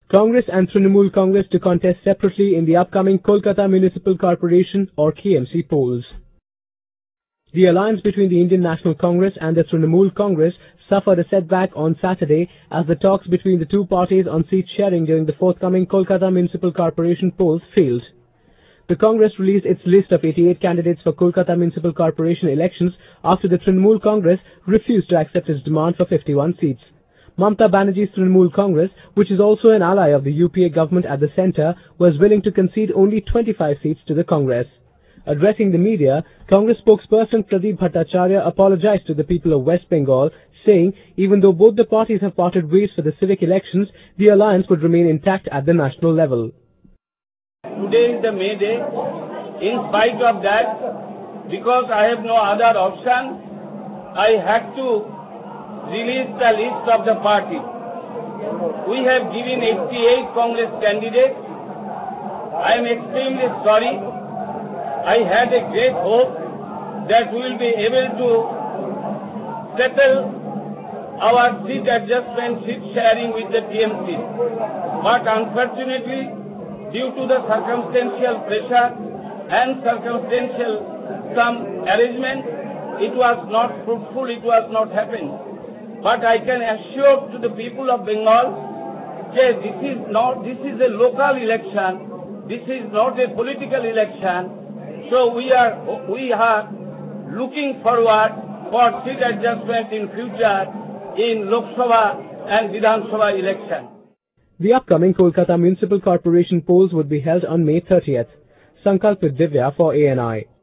Congress and Trinamool Congress to contest separately in the upcoming Kolkata Municipal Corporation or KMC polls. The alliance between the Indian National Congress and the Trinamool Congress suffered a setback on Saturday as the talks between the two parties on seat sharing during the forthcoming Kolkata Municipal Corporation polls failed. The Congress released its list of 88 candidates for Kolkata Municipal Corporation elections after the Trinamool Congress refused to accept its demand for 51 seats. Mamata Banerjee's Trinamool Congress, which is also an ally of the UPA government at the centre, was willing to concede only 25 seats to the Congress. Addressing the media, Congress spokesperson Pradeep Bhattacharya apologized to the people of West Bengal, saying even though both the parties have parted ways for the civic elections, the alliance would remain intact at the national level. Today is the May Day. In spite of that, because I have no other option, I had to release the list of the party. We have given 88 Congress candidates. I am extremely sorry. I had a great hope that we will be able to settle our seat adjustment, seat sharing with the TMC. But unfortunately, due to the circumstantial pressure and circumstantial some arrangement, it was not fruitful, it was not happening. But I can assure to the people of Bengal that this is a local election, this is not a political election. So we are looking forward for seat adjustment in future in Lok Sabha and Vidhan Sabha election. The upcoming Kolkata Municipal Corporation polls would be held on May 30th. Sankalp with Divya for ANI.